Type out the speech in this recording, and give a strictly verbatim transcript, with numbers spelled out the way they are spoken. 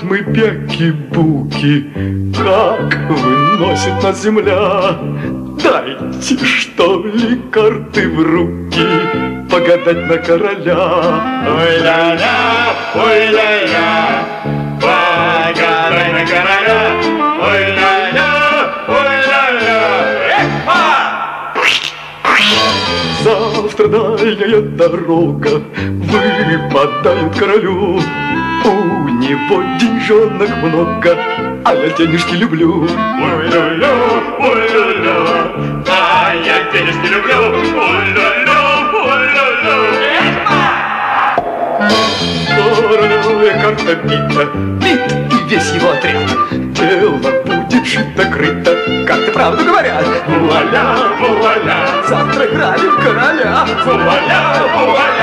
мы бяки-буки, как выносит нас земля. Дайте, что ли, карты в руки, погадать на короля. Ой-ля-ля, ой-ля-ля, погадай на короля. Ой-ля-ля, ой-ля-ля, эхо! Завтра дальняя дорога выпадает королю. У него деньжонок много, а я денежки люблю. Ой-ля-ля, ой-ля-ля, а я денежки люблю. Ой-ля-ля, ой-ля-ля, Королевая карта бита, бит и весь его отряд. Дело будет шито-крыто, карты правду говорят. вуаля, вуаля, Завтра грабим короля. вуаля, вуаля.